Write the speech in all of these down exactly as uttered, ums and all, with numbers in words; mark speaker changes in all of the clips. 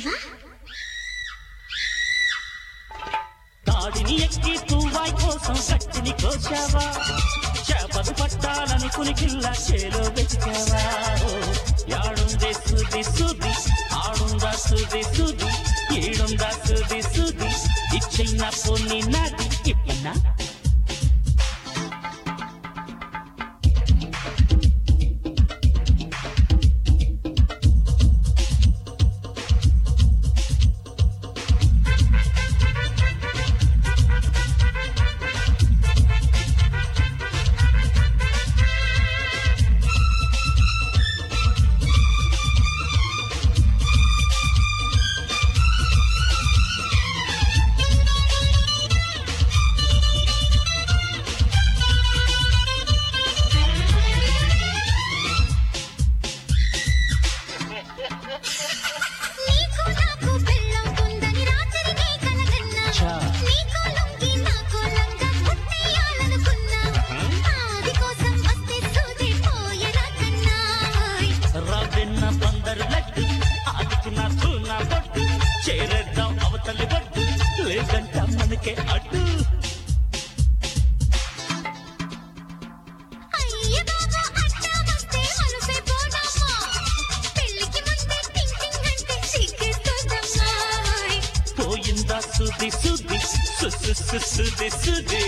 Speaker 1: చూసావా
Speaker 2: తాడిని ఎక్కి తువ్వాయి కోసం గట్టిని కోసావా చేపలు పట్టాలనుకుని కిల్ల చేలో వెతికావా యాడుందే సుది సుది ఆడుందా సుది సుది ఈడుందా సుది సుది ఇచ్చిన పొన్ని నాది ఇప్పనా చేరేద్దాం అవతలి పట్టు లేదంట మనకే అడ్డు పోయిందా సుది సుది సుసు సుది సుది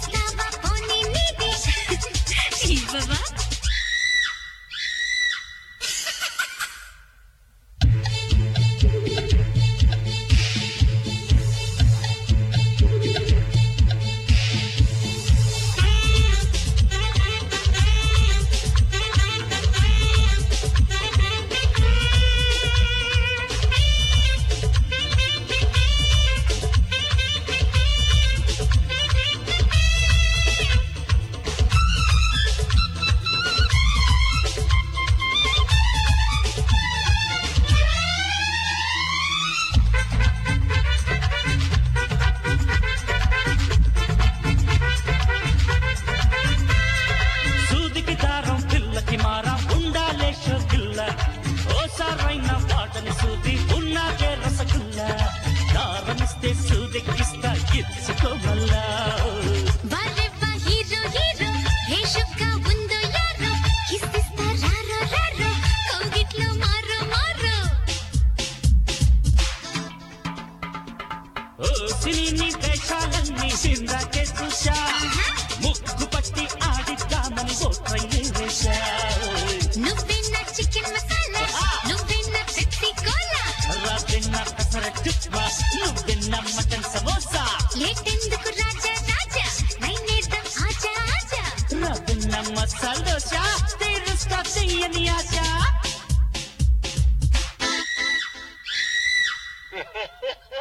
Speaker 2: ఓసారైనా పాటని సూది ఉన్నాకే రసగుల్లా దారమిస్తే సూదెక్కిస్తా ఇచ్చుకోమల్లా ఓ సినీ వేషాలన్నీ సిందాకే చూశా ముక్కు పట్టి ఆడిద్దామని ఓ ట్రైన్ వేశా నువ్వెన్న మటన్ సమోసా
Speaker 1: లేటెందుకు రాజా రాజా నైనేద్దాం ఆజా ఆజా
Speaker 2: రవ్వెన్న మసాలోషా తీరుస్తా చెయ్యని ఆశ